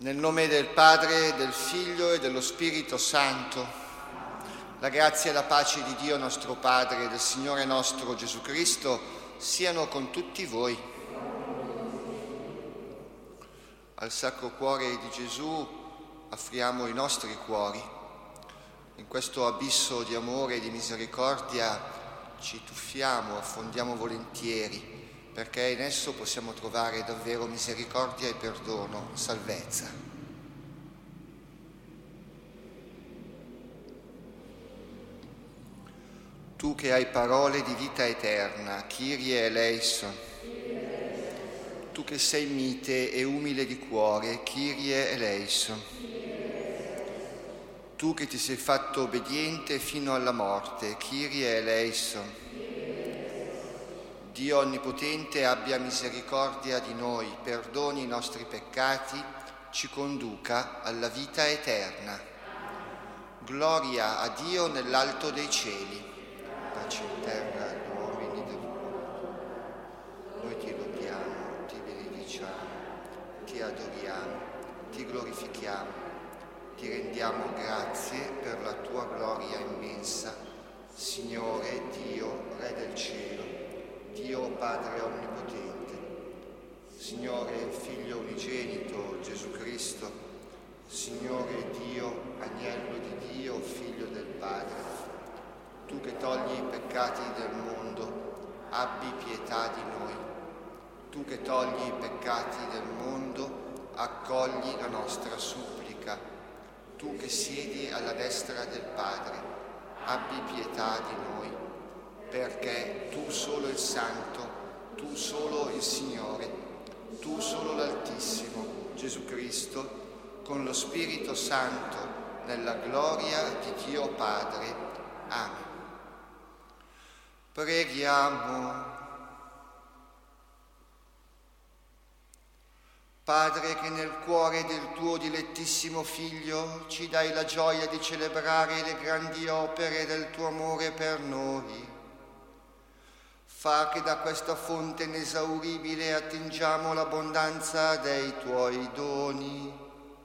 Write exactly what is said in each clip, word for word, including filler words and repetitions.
Nel nome del Padre, del Figlio e dello Spirito Santo, la grazia e la pace di Dio nostro Padre e del Signore nostro Gesù Cristo siano con tutti voi. Al Sacro Cuore di Gesù offriamo i nostri cuori. In questo abisso di amore e di misericordia ci tuffiamo, affondiamo volentieri, perché in esso possiamo trovare davvero misericordia e perdono, salvezza. Tu che hai parole di vita eterna, Kyrie eleison. Tu che sei mite e umile di cuore, Kyrie eleison. Tu che ti sei fatto obbediente fino alla morte, Kyrie eleison. Dio Onnipotente abbia misericordia di noi, perdoni i nostri peccati, ci conduca alla vita eterna. Gloria a Dio nell'alto dei cieli, pace in terra agli uomini del cuore. Noi ti lodiamo, ti benediciamo, ti adoriamo, ti glorifichiamo, ti rendiamo grazie per la tua gloria immensa, Signore Dio, Re del cielo, Dio Padre Onnipotente, Signore Figlio Unigenito Gesù Cristo, Signore Dio, Agnello di Dio, Figlio del Padre, tu che togli i peccati del mondo, abbi pietà di noi. Tu che togli i peccati del mondo, accogli la nostra supplica. Tu che siedi alla destra del Padre, abbi pietà di noi. Perché tu solo il Santo, tu solo il Signore, tu solo l'Altissimo, Gesù Cristo, con lo Spirito Santo, nella gloria di Dio Padre. Amen. Preghiamo. Padre, che nel cuore del tuo dilettissimo Figlio ci dai la gioia di celebrare le grandi opere del tuo amore per noi, fa che da questa fonte inesauribile attingiamo l'abbondanza dei tuoi doni.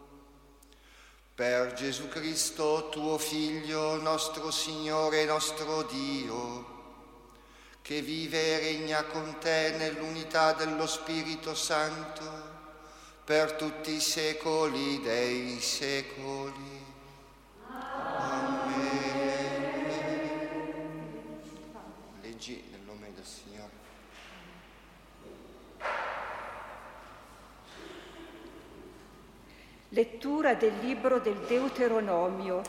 Per Gesù Cristo, tuo Figlio, nostro Signore e nostro Dio, che vive e regna con te nell'unità dello Spirito Santo, per tutti i secoli dei secoli. Amen. Leggi nel nome del Signore. Lettura del libro del Deuteronomio.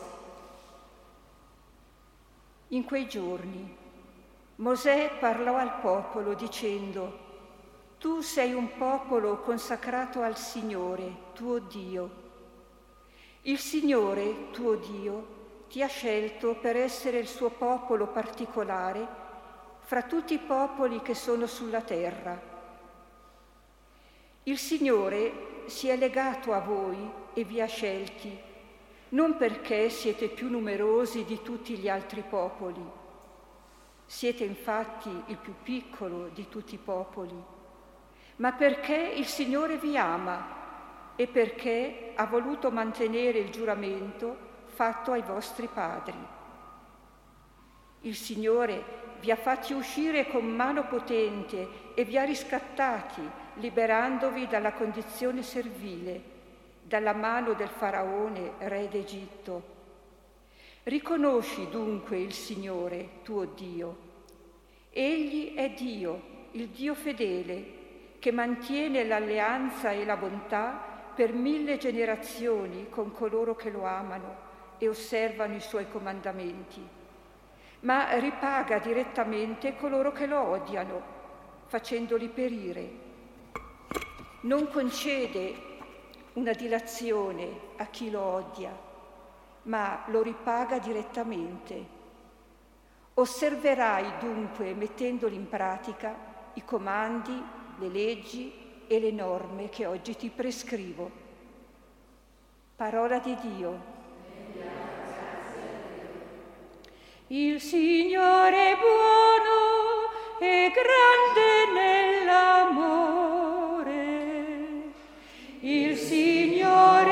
In quei giorni Mosè parlò al popolo dicendo: Tu sei un popolo consacrato al Signore, tuo Dio. Il Signore, tuo Dio, ti ha scelto per essere il suo popolo particolare fra tutti i popoli che sono sulla terra. Il Signore si è legato a voi e vi ha scelti, non perché siete più numerosi di tutti gli altri popoli. Siete infatti il più piccolo di tutti i popoli, ma perché il Signore vi ama e perché ha voluto mantenere il giuramento fatto ai vostri padri. Il Signore vi ha fatti uscire con mano potente e vi ha riscattati, liberandovi dalla condizione servile, dalla mano del Faraone, re d'Egitto. Riconosci dunque il Signore, tuo Dio. Egli è Dio, il Dio fedele, che mantiene l'alleanza e la bontà per mille generazioni con coloro che lo amano e osservano i suoi comandamenti, ma ripaga direttamente coloro che lo odiano, facendoli perire. Non concede una dilazione a chi lo odia, ma lo ripaga direttamente. Osserverai dunque, mettendoli in pratica, i comandi, le leggi e le norme che oggi ti prescrivo. Parola di Dio. Il Signore è buono e grande nell'amore. Il Signore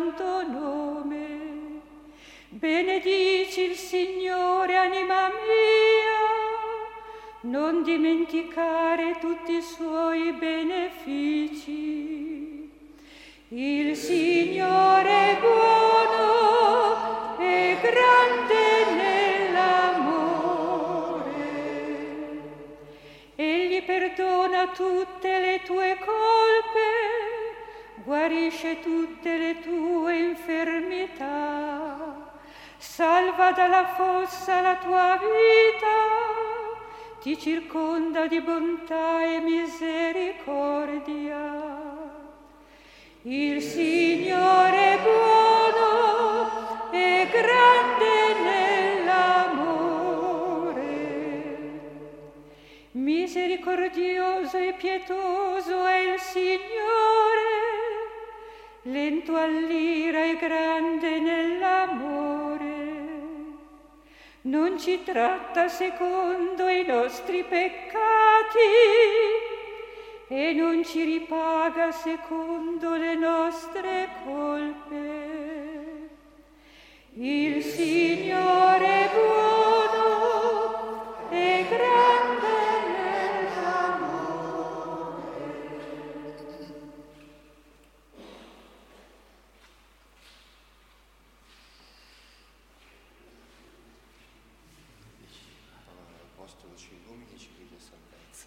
santo nome. Benedici il Signore, anima mia, non dimenticare tutti i suoi benefici. Il Signore è buono e grande nell'amore. Egli perdona tutte le tue colpe, guarisce tutte le tue infermità, salva dalla fossa la tua vita, ti circonda di bontà e misericordia. Il Signore è buono e grande nell'amore. Misericordioso e pietoso è il Signore, lento all'ira e grande nell'amore. Non ci tratta secondo i nostri peccati e non ci ripaga secondo le nostre colpe. Il Signore è buono e grande nell'amore. L'Apostolo ci illumini, ci guidi a salvezza.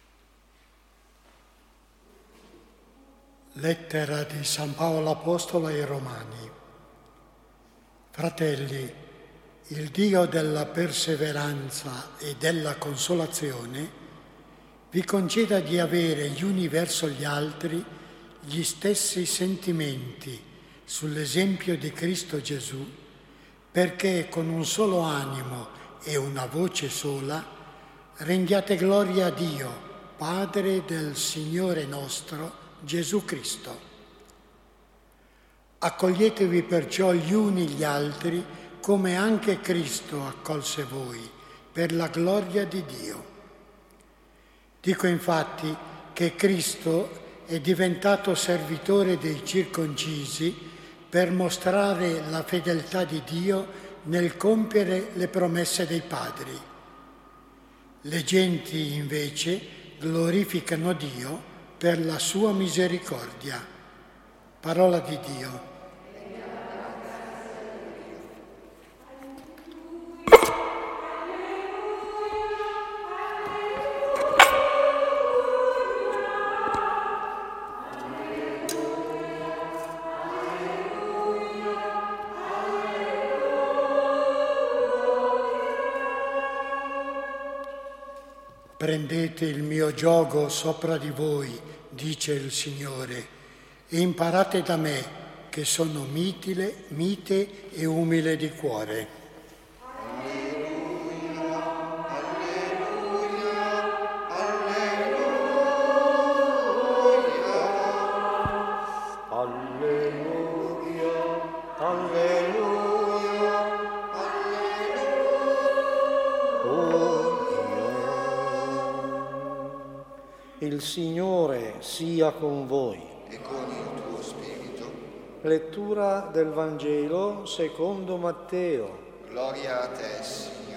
Lettera di San Paolo Apostolo ai Romani. Fratelli, il Dio della perseveranza e della consolazione vi conceda di avere gli uni verso gli altri gli stessi sentimenti sull'esempio di Cristo Gesù, perché con un solo animo e una voce sola rendiate gloria a Dio, Padre del Signore nostro Gesù Cristo. Accoglietevi perciò gli uni gli altri come anche Cristo accolse voi per la gloria di Dio. Dico infatti che Cristo è diventato servitore dei circoncisi per mostrare la fedeltà di Dio nel compiere le promesse dei padri. Le genti invece glorificano Dio per la sua misericordia. Parola di Dio. Prendete il mio giogo sopra di voi, dice il Signore, e imparate da me, che sono mitile, mite e umile di cuore. Alleluia, alleluia, alleluia. Alleluia, alleluia, Il Signore sia con voi. E con il tuo spirito. Lettura del Vangelo secondo Matteo. Gloria a te, Signore.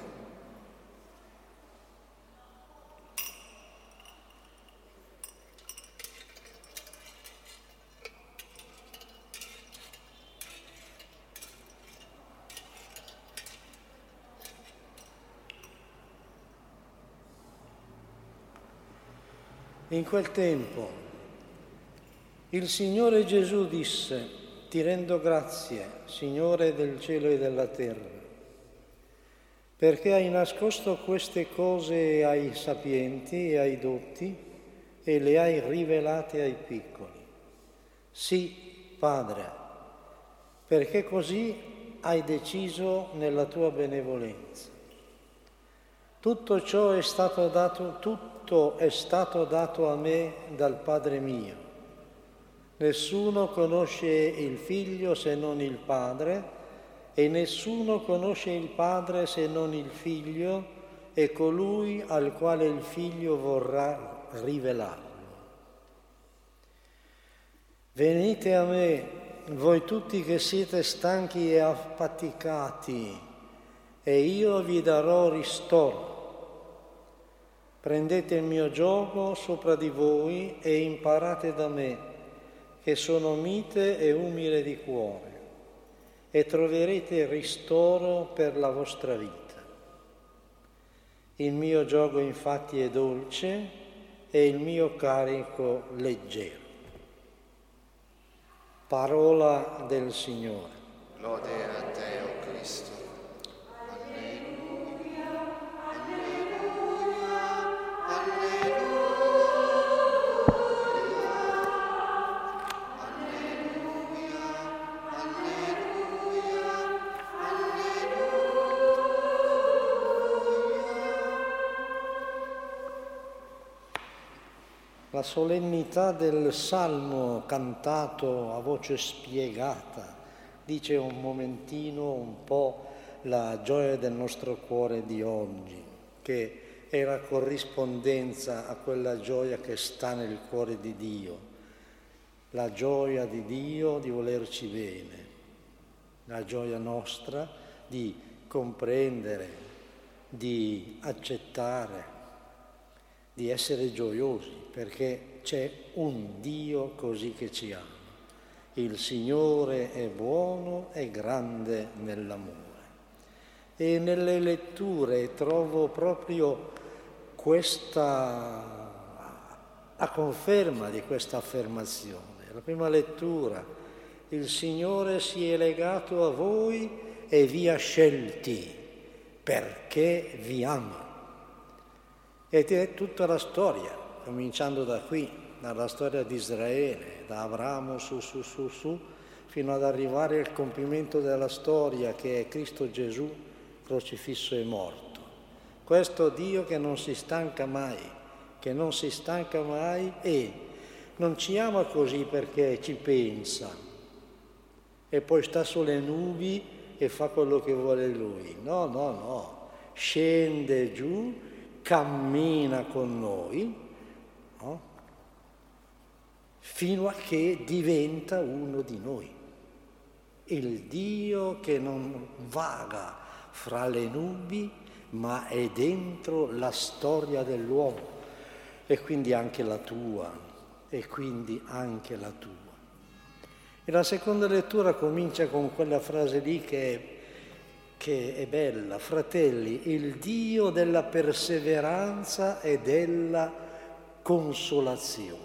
In quel tempo il Signore Gesù disse: Ti rendo grazie, Signore del cielo e della terra, perché hai nascosto queste cose ai sapienti e ai dotti e le hai rivelate ai piccoli. Sì, Padre, perché così hai deciso nella tua benevolenza. Tutto ciò è stato dato, tutto è stato dato a me dal Padre mio. Nessuno conosce il Figlio se non il Padre, e nessuno conosce il Padre se non il Figlio e colui al quale il Figlio vorrà rivelarlo. Venite a me voi tutti che siete stanchi e affaticati, e io vi darò ristoro. Prendete il mio giogo sopra di voi e imparate da me, che sono mite e umile di cuore, e troverete ristoro per la vostra vita. Il mio giogo infatti è dolce e il mio carico leggero. Parola del Signore. Lode a te, o Cristo. Alleluia, alleluia, alleluia, alleluia, La solennità del Salmo cantato a voce spiegata dice un momentino un po' la gioia del nostro cuore di oggi, che è la corrispondenza a quella gioia che sta nel cuore di Dio, la gioia di Dio di volerci bene, la gioia nostra di comprendere, di accettare, di essere gioiosi, perché c'è un Dio così che ci ama. Il Signore è buono e grande nell'amore. E nelle letture trovo proprio questa, la conferma di questa affermazione. La prima lettura: il Signore si è legato a voi e vi ha scelti perché vi ama. Ed è tutta la storia, cominciando da qui, dalla storia di Israele, da Abramo su su su su, fino ad arrivare al compimento della storia che è Cristo Gesù crocifisso e morto. Questo Dio che non si stanca mai, che non si stanca mai e non ci ama così perché ci pensa e poi sta sulle nubi e fa quello che vuole Lui. No, no, no, scende giù, cammina con noi, no? Fino a che diventa uno di noi. Il Dio che non vaga fra le nubi, ma è dentro la storia dell'uomo, e quindi anche la tua, e quindi anche la tua. E la seconda lettura comincia con quella frase lì che è che è bella: fratelli, il Dio della perseveranza e della consolazione.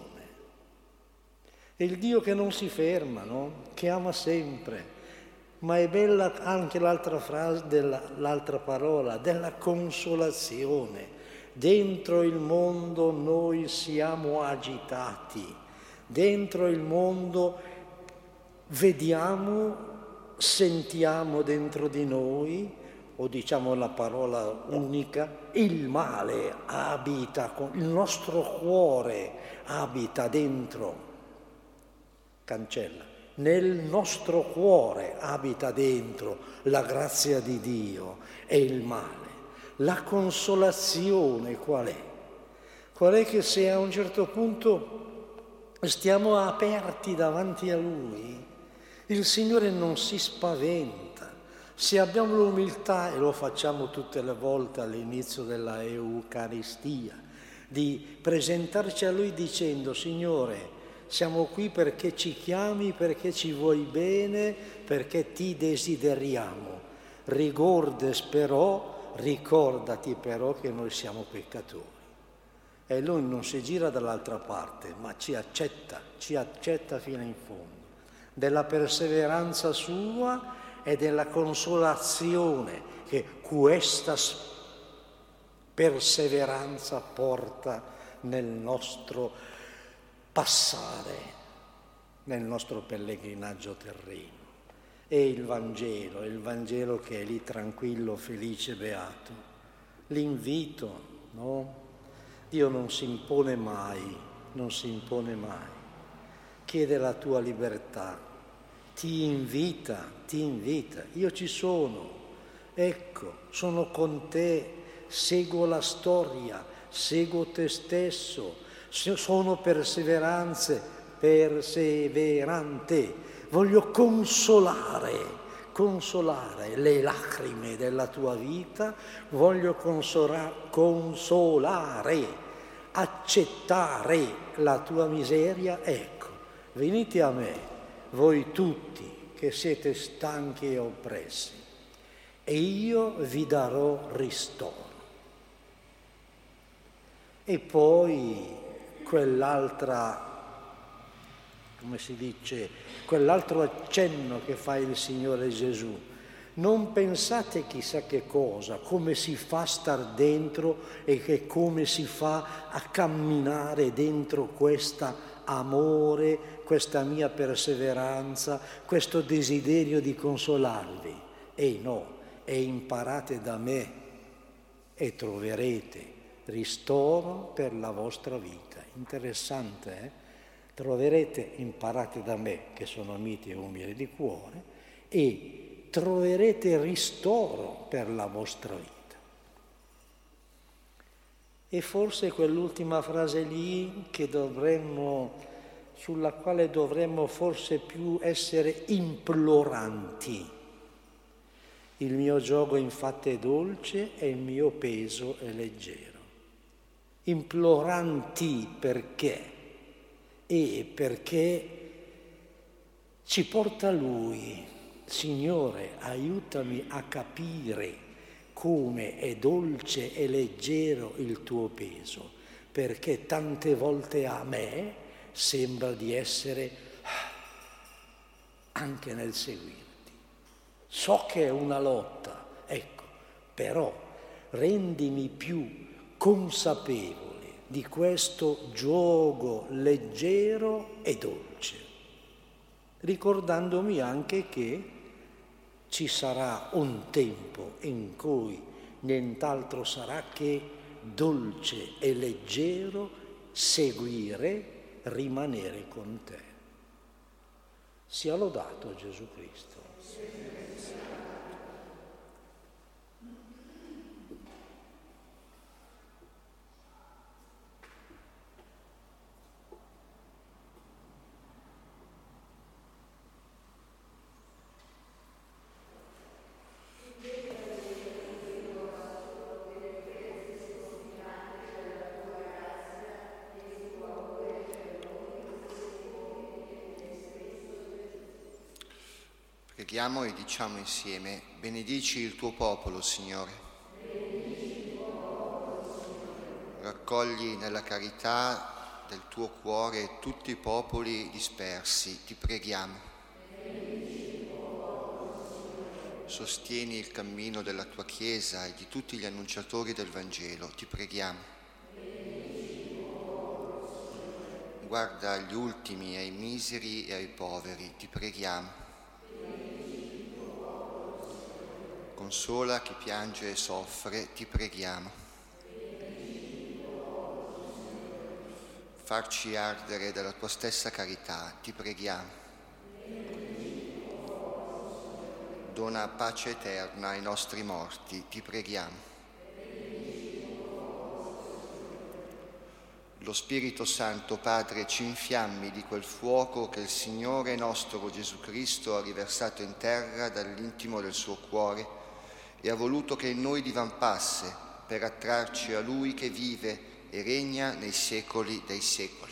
È il Dio che non si ferma, no? Che ama sempre. Ma è bella anche l'altra frase, della, l'altra parola, della consolazione. Dentro il mondo noi siamo agitati, dentro il mondo vediamo, sentiamo dentro di noi, o diciamo la parola unica, il male abita, il nostro cuore abita dentro, cancella, nel nostro cuore abita dentro la grazia di Dio e il male. La consolazione qual è? Qual è? Che se a un certo punto stiamo aperti davanti a Lui, il Signore non si spaventa. Se abbiamo l'umiltà, e lo facciamo tutte le volte all'inizio della Eucaristia, di presentarci a Lui dicendo: Signore, siamo qui perché ci chiami, perché ci vuoi bene, perché ti desideriamo. Rigordes però, ricordati però che noi siamo peccatori. E Lui non si gira dall'altra parte, ma ci accetta, ci accetta fino in fondo. Della perseveranza sua e della consolazione che questa perseveranza porta nel nostro passare, nel nostro pellegrinaggio terreno. E il Vangelo, il Vangelo che è lì tranquillo, felice, beato. L'invito, no? Dio non si impone mai, non si impone mai. Chiede la tua libertà, ti invita, ti invita. Io ci sono, ecco, sono con te, seguo la storia, seguo te stesso, sono perseveranze, perseverante, voglio consolare, consolare le lacrime della tua vita, voglio consola, consolare, accettare la tua miseria. Ecco, venite a me, voi tutti che siete stanchi e oppressi, e io vi darò ristoro. E poi quell'altra, come si dice, quell'altro accenno che fa il Signore Gesù. Non pensate chissà che cosa, come si fa a star dentro e che come si fa a camminare dentro questo amore, questa mia perseveranza, questo desiderio di consolarvi. E no, e imparate da me e troverete ristoro per la vostra vita. Interessante, eh? Troverete, imparate da me, che sono mite e umile di cuore, e troverete ristoro per la vostra vita. E forse quell'ultima frase lì che dovremmo, sulla quale dovremmo forse più essere imploranti. Il mio giogo infatti è dolce e il mio peso è leggero. Imploranti perché? E perché ci porta Lui. Signore, aiutami a capire come è dolce e leggero il tuo peso, perché tante volte a me sembra di essere anche nel seguirti. So che è una lotta, ecco, però rendimi più consapevole di questo giogo leggero e dolce, ricordandomi anche che ci sarà un tempo in cui nient'altro sarà che dolce e leggero seguire, rimanere con te. Sia lodato Gesù Cristo. Preghiamo e diciamo insieme: benedici il tuo popolo, Signore. Raccogli nella carità del tuo cuore tutti i popoli dispersi, ti preghiamo. Sostieni il cammino della tua Chiesa e di tutti gli annunciatori del Vangelo, ti preghiamo. Guarda agli ultimi, ai miseri e ai poveri, ti preghiamo. Consola chi piange e soffre, ti preghiamo. Farci ardere della tua stessa carità, ti preghiamo. Dona pace eterna ai nostri morti, ti preghiamo. Lo Spirito Santo, Padre, ci infiammi di quel fuoco che il Signore nostro Gesù Cristo ha riversato in terra dall'intimo del suo cuore e ha voluto che in noi divampasse per attrarci a Lui che vive e regna nei secoli dei secoli.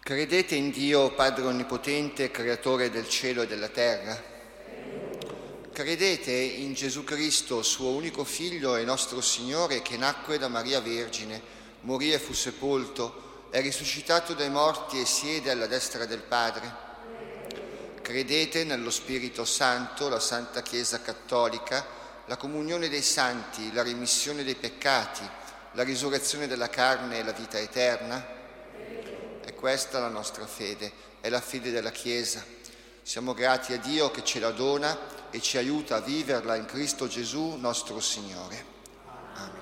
Credete in Dio, Padre Onnipotente, Creatore del cielo e della terra? Credete in Gesù Cristo, suo unico Figlio e nostro Signore, che nacque da Maria Vergine, morì e fu sepolto, è risuscitato dai morti e siede alla destra del Padre? Credete nello Spirito Santo, la Santa Chiesa Cattolica, la comunione dei santi, la remissione dei peccati, la risurrezione della carne e la vita eterna? È questa la nostra fede, è la fede della Chiesa. Siamo grati a Dio che ce la dona e ci aiuta a viverla in Cristo Gesù, nostro Signore. Amen.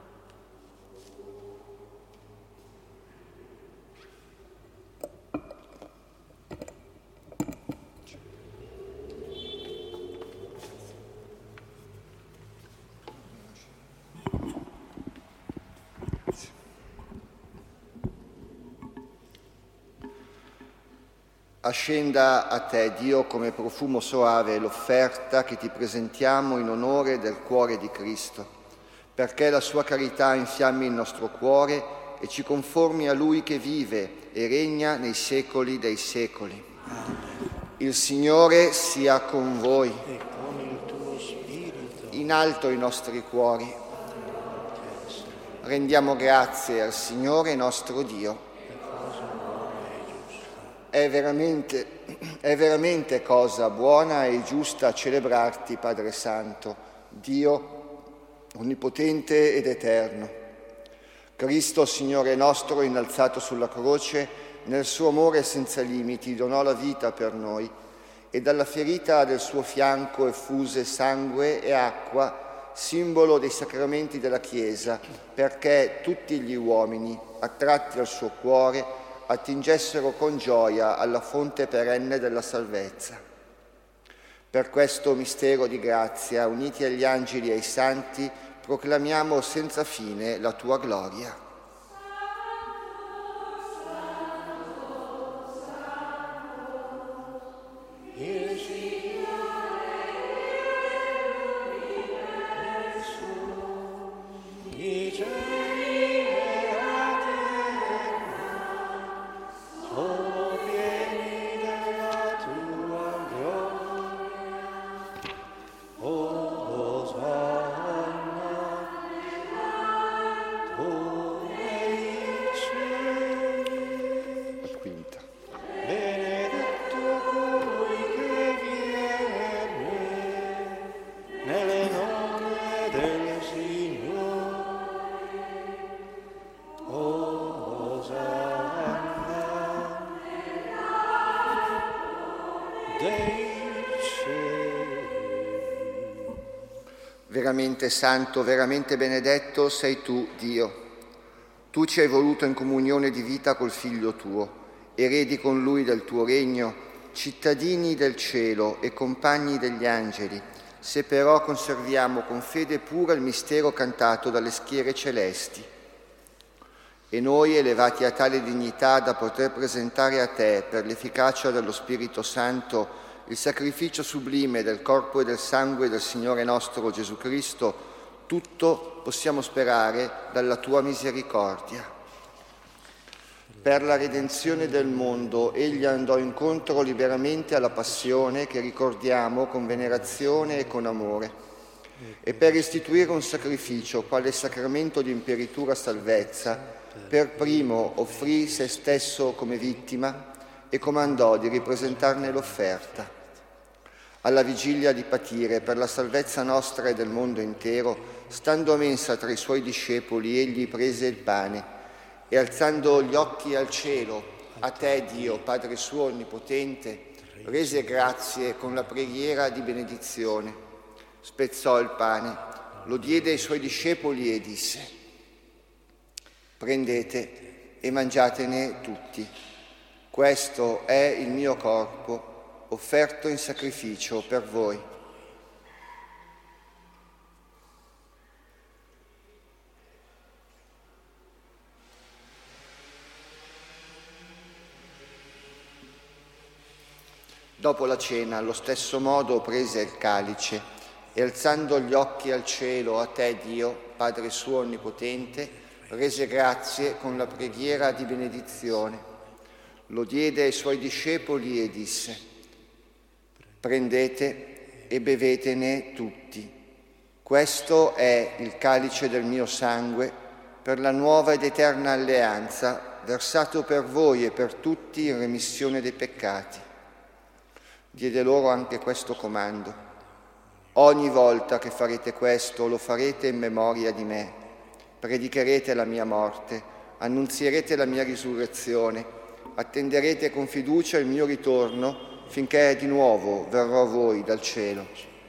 Ascenda a te, Dio, come profumo soave l'offerta che ti presentiamo in onore del cuore di Cristo, perché la sua carità infiammi il nostro cuore e ci conformi a Lui che vive e regna nei secoli dei secoli. Amen. Il Signore sia con voi. E con il tuo spirito. In alto i nostri cuori. Rendiamo grazie al Signore nostro Dio. È veramente, è veramente cosa buona e giusta celebrarti, Padre Santo, Dio onnipotente ed eterno. Cristo, Signore nostro, innalzato sulla croce, nel suo amore senza limiti, donò la vita per noi e dalla ferita del suo fianco effuse sangue e acqua, simbolo dei sacramenti della Chiesa, perché tutti gli uomini, attratti al suo cuore, attingessero con gioia alla fonte perenne della salvezza. Per questo mistero di grazia, uniti agli angeli e ai santi, proclamiamo senza fine la tua gloria. Veramente santo, veramente benedetto sei tu, Dio. Tu ci hai voluto in comunione di vita col Figlio tuo, eredi con Lui del tuo regno, cittadini del cielo e compagni degli angeli, se però conserviamo con fede pura il mistero cantato dalle schiere celesti. E noi, elevati a tale dignità da poter presentare a te, per l'efficacia dello Spirito Santo, il sacrificio sublime del corpo e del sangue del Signore nostro Gesù Cristo, tutto possiamo sperare dalla tua misericordia. Per la redenzione del mondo, egli andò incontro liberamente alla passione che ricordiamo con venerazione e con amore, e per istituire un sacrificio, quale sacramento di imperitura salvezza, per primo offrì se stesso come vittima e comandò di ripresentarne l'offerta. Alla vigilia di patire per la salvezza nostra e del mondo intero, stando a mensa tra i suoi discepoli, egli prese il pane e alzando gli occhi al cielo, a te Dio, Padre suo onnipotente, rese grazie con la preghiera di benedizione. Spezzò il pane, lo diede ai suoi discepoli e disse: prendete e mangiatene tutti. Questo è il mio corpo, offerto in sacrificio per voi. Dopo la cena, allo stesso modo, prese il calice e, alzando gli occhi al cielo, a te, Dio, Padre suo onnipotente, rese grazie con la preghiera di benedizione. Lo diede ai suoi discepoli e disse: prendete e bevetene tutti. Questo è il calice del mio sangue per la nuova ed eterna alleanza, versato per voi e per tutti in remissione dei peccati. Diede loro anche questo comando: ogni volta che farete questo, lo farete in memoria di me. Predicherete la mia morte, annunzierete la mia risurrezione, attenderete con fiducia il mio ritorno finché di nuovo verrò a voi dal cielo.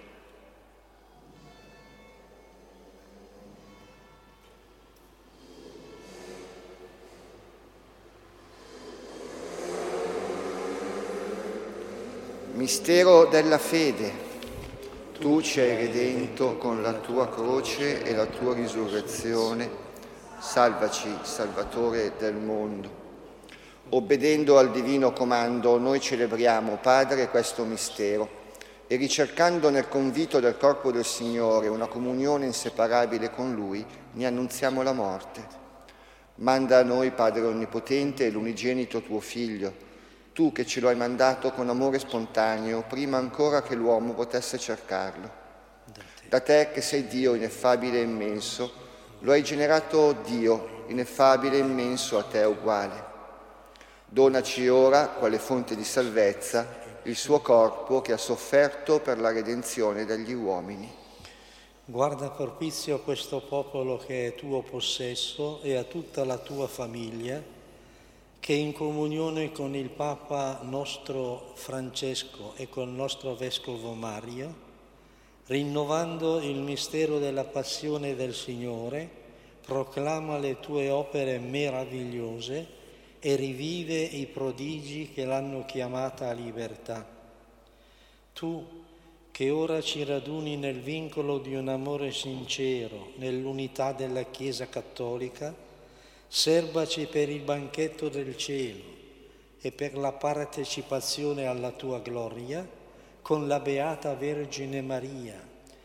Mistero della fede. Tu ci hai redento con la tua croce e la tua risurrezione. Salvaci, Salvatore del mondo. Obbedendo al divino comando, noi celebriamo, Padre, questo mistero e ricercando nel convito del corpo del Signore una comunione inseparabile con Lui, ne annunziamo la morte. Manda a noi, Padre Onnipotente, l'unigenito tuo Figlio, tu che ce lo hai mandato con amore spontaneo, prima ancora che l'uomo potesse cercarlo. Da te, che sei Dio ineffabile e immenso, lo hai generato Dio, ineffabile e immenso, a te uguale. Donaci ora, quale fonte di salvezza, il suo corpo che ha sofferto per la redenzione degli uomini. Guarda propizio a questo popolo che è tuo possesso e a tutta la tua famiglia, che in comunione con il Papa nostro Francesco e con il nostro Vescovo Mario, rinnovando il mistero della passione del Signore, proclama le tue opere meravigliose e rivive i prodigi che l'hanno chiamata a libertà. Tu, che ora ci raduni nel vincolo di un amore sincero, nell'unità della Chiesa Cattolica, serbaci per il banchetto del cielo e per la partecipazione alla tua gloria con la Beata Vergine Maria,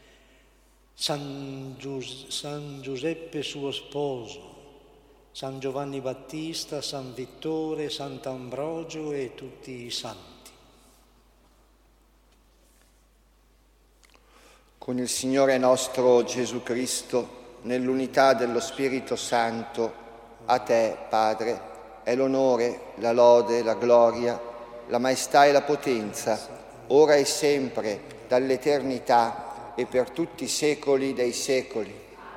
San, Gius- San Giuseppe suo sposo, San Giovanni Battista, San Vittore, Sant'Ambrogio e tutti i santi. Con il Signore nostro Gesù Cristo, nell'unità dello Spirito Santo, a te, Padre, è l'onore, la lode, la gloria, la maestà e la potenza, ora e sempre, dall'eternità e per tutti i secoli dei secoli.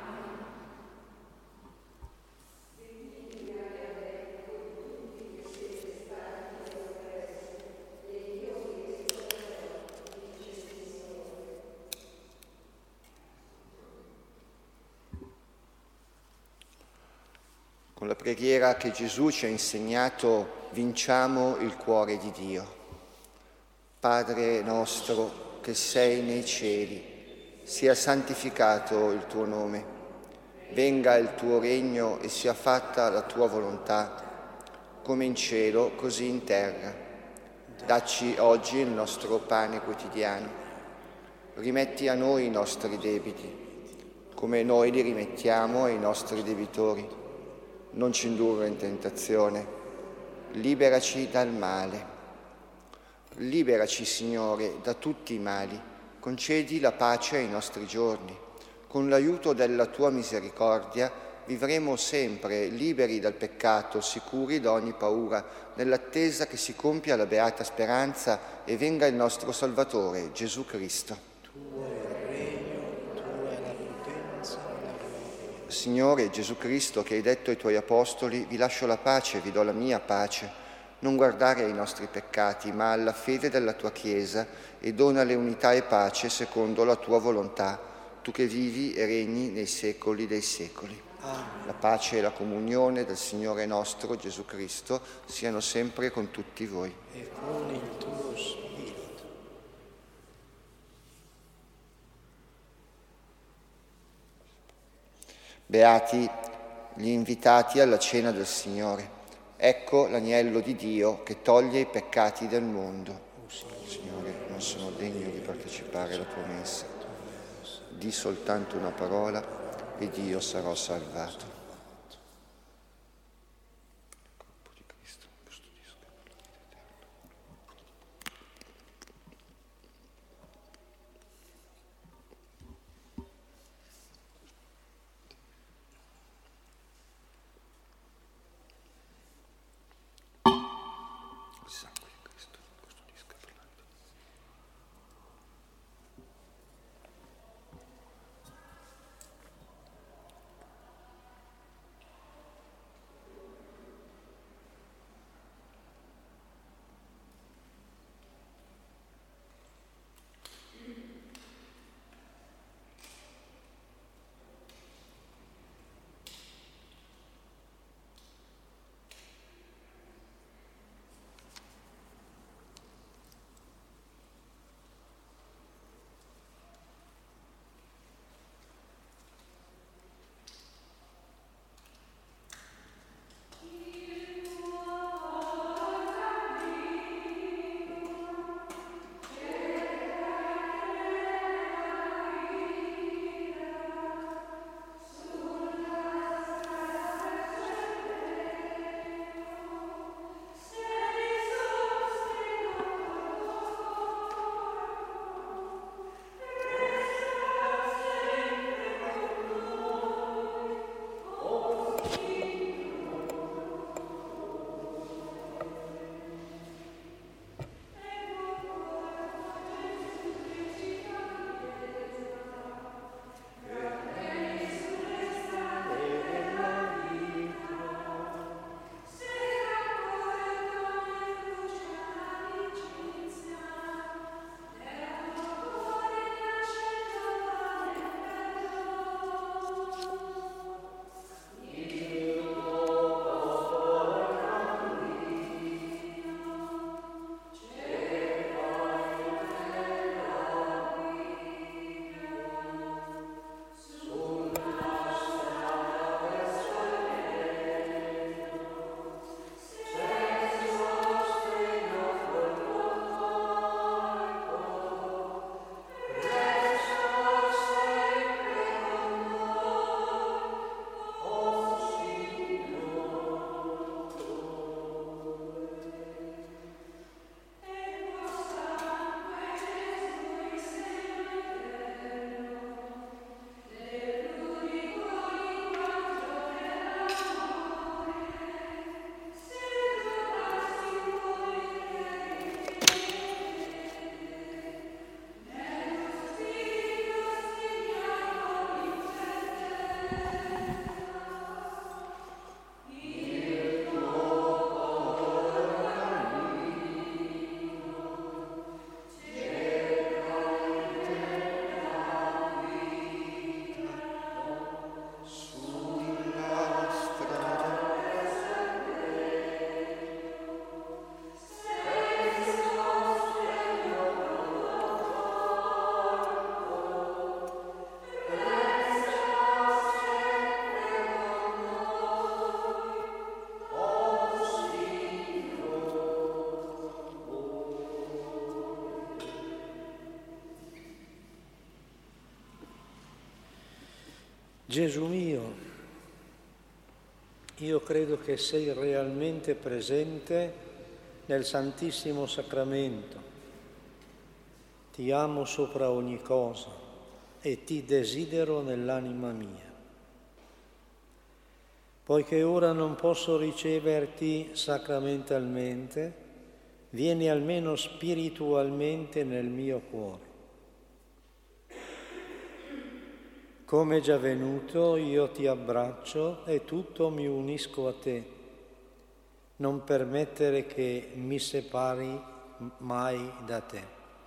Con la preghiera che Gesù ci ha insegnato, vinciamo il cuore di Dio. Padre nostro che sei nei cieli, sia santificato il tuo nome. Venga il tuo regno e sia fatta la tua volontà, come in cielo, così in terra. Dacci oggi il nostro pane quotidiano. Rimetti a noi i nostri debiti, come noi li rimettiamo ai nostri debitori. Non ci indurre in tentazione, liberaci dal male. Liberaci, Signore, da tutti i mali, concedi la pace ai nostri giorni. Con l'aiuto della tua misericordia vivremo sempre liberi dal peccato, sicuri da ogni paura, nell'attesa che si compia la beata speranza e venga il nostro Salvatore, Gesù Cristo. Signore Gesù Cristo, che hai detto ai tuoi apostoli: vi lascio la pace, vi do la mia pace, non guardare ai nostri peccati, ma alla fede della tua Chiesa, e donale unità e pace secondo la tua volontà, tu che vivi e regni nei secoli dei secoli. Amen. La pace e la comunione del Signore nostro Gesù Cristo siano sempre con tutti voi. E con il tuo Spirito. Beati gli invitati alla cena del Signore. Ecco l'agnello di Dio che toglie i peccati del mondo. Signore, non sono degno di partecipare alla tua messa. Di soltanto una parola ed io sarò salvato. Il corpo di Cristo custodisca. Gesù mio, io credo che sei realmente presente nel Santissimo Sacramento. Ti amo sopra ogni cosa e ti desidero nell'anima mia. Poiché ora non posso riceverti sacramentalmente, vieni almeno spiritualmente nel mio cuore. Come già venuto, io ti abbraccio e tutto mi unisco a te. Non permettere che mi separi mai da te.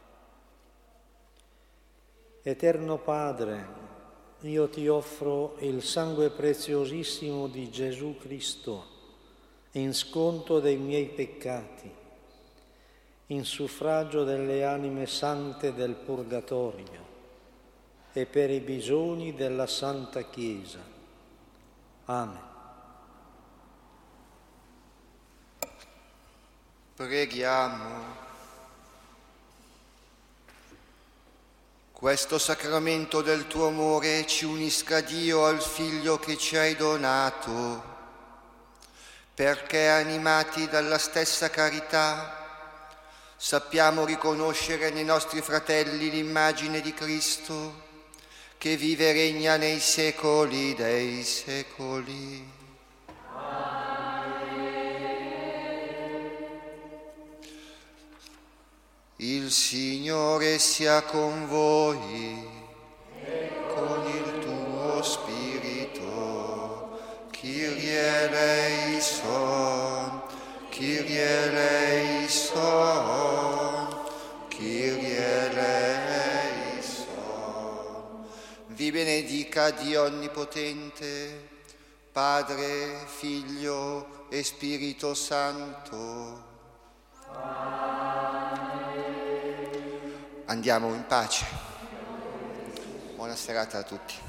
Eterno Padre, io ti offro il sangue preziosissimo di Gesù Cristo in sconto dei miei peccati, in suffragio delle anime sante del Purgatorio e per i bisogni della Santa Chiesa. Amen. Preghiamo. Questo sacramento del tuo amore ci unisca, Dio, al Figlio che ci hai donato, perché animati dalla stessa carità sappiamo riconoscere nei nostri fratelli l'immagine di Cristo, che vive e regna nei secoli dei secoli. Il Signore sia con voi e con il tuo spirito. Kyrie eleison, Kyrie eleison, Kyrie eleison. Vi benedica Dio Onnipotente, Padre, Figlio e Spirito Santo. Andiamo in pace. Buona serata a tutti.